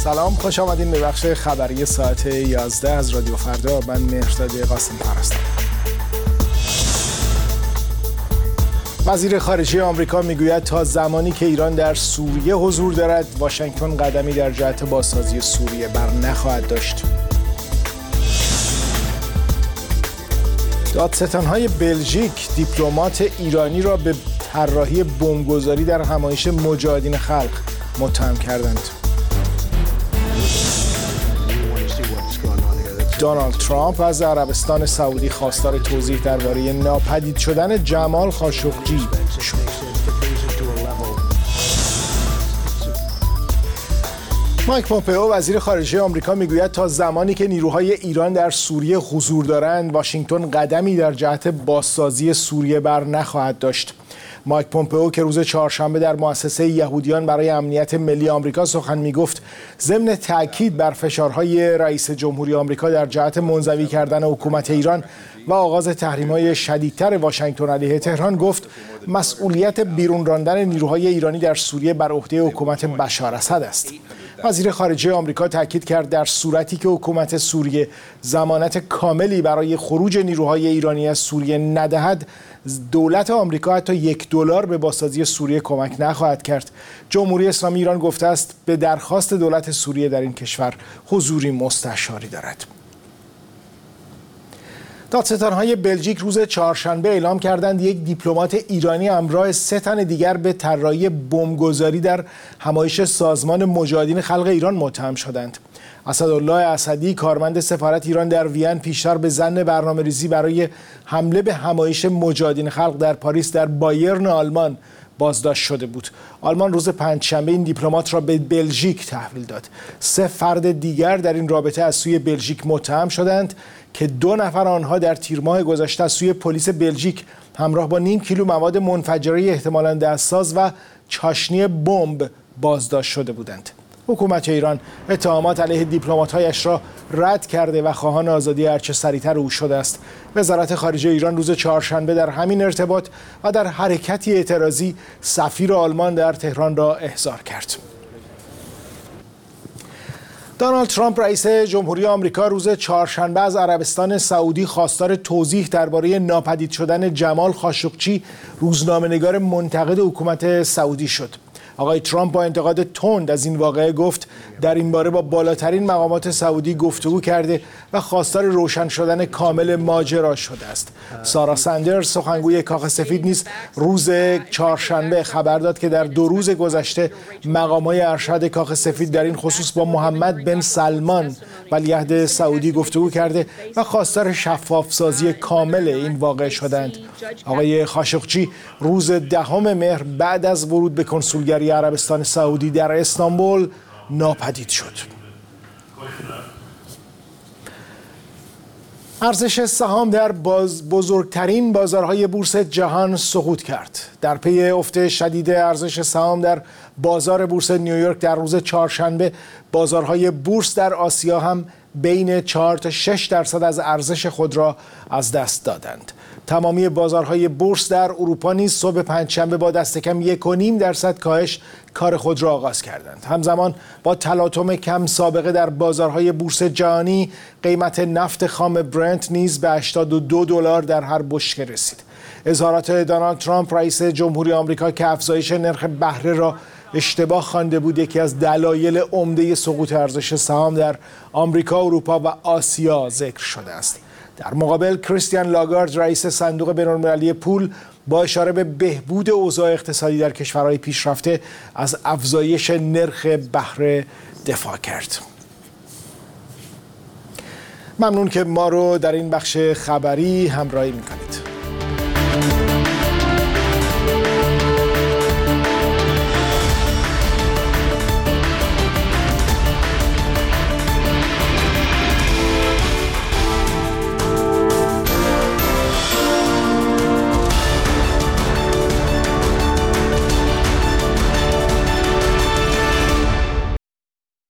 سلام، خوش آمدین به بخش خبری ساعت 11 از رادیو فردا. من مهرداد قاسمی هستم. وزیر خارجه آمریکا میگوید تا زمانی که ایران در سوریه حضور دارد، واشنگتن قدمی در جهت بازسازی سوریه بر نخواهد داشت. دادستان‌های بلژیک دیپلمات ایرانی را به طراحی بمبگذاری در همایش مجاهدین خلق متهم کردند. دونالد ترامپ از عربستان سعودی خواستار توضیح درباره ناپدید شدن جمال خاشقجی شد. مایک پومپئو وزیر خارجه آمریکا میگوید تا زمانی که نیروهای ایران در سوریه حضور دارند، واشنگتن قدمی در جهت بازسازی سوریه بر نخواهد داشت. مایک پومپئو که روز چهارشنبه در مؤسسه یهودیان برای امنیت ملی آمریکا سخن میگفت، ضمن تاکید بر فشارهای رئیس جمهوری آمریکا در جهت منزوی کردن حکومت ایران و آغاز تحریم‌های شدیدتر واشنگتن علیه تهران، گفت مسئولیت بیرون راندن نیروهای ایرانی در سوریه بر عهده حکومت بشار اسد است. وزیر خارجه آمریکا تاکید کرد در صورتی که حکومت سوریه ضمانت کاملی برای خروج نیروهای ایرانی از سوریه ندهد، دولت آمریکا حتی $1 به بازسازی سوریه کمک نخواهد کرد. جمهوری اسلامی ایران گفته است به درخواست دولت سوریه در این کشور حضوری مستشاری دارد. دادستان‌های بلژیک روز چهارشنبه اعلام کردند یک دیپلمات ایرانی همراه 3 تن دیگر به طراحی بمبگذاری در همایش سازمان مجاهدین خلق ایران متهم شدند. اسدالله اسدی، کارمند سفارت ایران در وین، پیشتر به ظن برنامه‌ریزی برای حمله به همایش مجاهدین خلق در پاریس در بایرن آلمان بازداشت شده بود. آلمان روز پنجشنبه این دیپلمات را به بلژیک تحویل داد. 3 فرد دیگر در این رابطه از سوی بلژیک متهم شدند که 2 نفر آنها در تیر ماه گذشته از سوی پلیس بلژیک همراه با نیم کیلو مواد منفجره احتمالاً دستساز و چاشنی بمب بازداشت شده بودند. حکومت ایران اتهامات علیه دیپلمات‌هایش را رد کرده و خواهان آزادی هرچه سریعتر او شده است. وزارت خارجه ایران روز چهارشنبه در همین ارتباط و در حرکتی اعتراضی سفیر آلمان در تهران را احضار کرد. دونالد ترامپ رئیس جمهوری آمریکا روز چهارشنبه از عربستان سعودی خواستار توضیح درباره ناپدید شدن جمال خاشقجی، روزنامه‌نگار منتقد حکومت سعودی شد. آقای ترامپ با انتقاد تند از این واقعه گفت در این باره با بالاترین مقامات سعودی گفتگو کرده و خواستار روشن شدن کامل ماجرا شده است. سارا سندرز، سخنگوی کاخ سفید، نیز روز چهارشنبه خبر داد که در 2 روز گذشته مقامات ارشد کاخ سفید در این خصوص با محمد بن سلمان ولیعهد سعودی گفتگو کرده و خواستار شفافسازی کامل این واقعه شدند. آقای خاشقجی روز 10 مهر بعد از ورود به کنسولگری عربستان سعودی در استانبول ناپدید شد. ارزش سهام در بزرگترین بازارهای بورس جهان سقوط کرد. در پی افت شدید ارزش سهام در بازار بورس نیویورک در روز چهارشنبه، بازارهای بورس در آسیا هم بین 4 تا 6% از ارزش خود را از دست دادند. تمامی بازارهای بورس در اروپا نیز صبح پنجشنبه با دست کم 1.5% کاهش کار خود را آغاز کردند. همزمان با تلاطم کم سابقه در بازارهای بورس جهانی، قیمت نفت خام برنت نیز به $82 در هر بشکه رسید. اظهارات دونالد ترامپ رئیس جمهوری آمریکا که افزایش نرخ بهره را اشتباه خوانده بود، یکی از دلایل عمده سقوط ارزش سهام در آمریکا، اروپا و آسیا ذکر شده است. در مقابل کریستیان لاگارد، رئیس صندوق بین‌المللی پول، با اشاره به بهبود اوضاع اقتصادی در کشورهای پیشرفته از افزایش نرخ بهره دفاع کرد. ممنون که ما رو در این بخش خبری همراهی می‌کنید.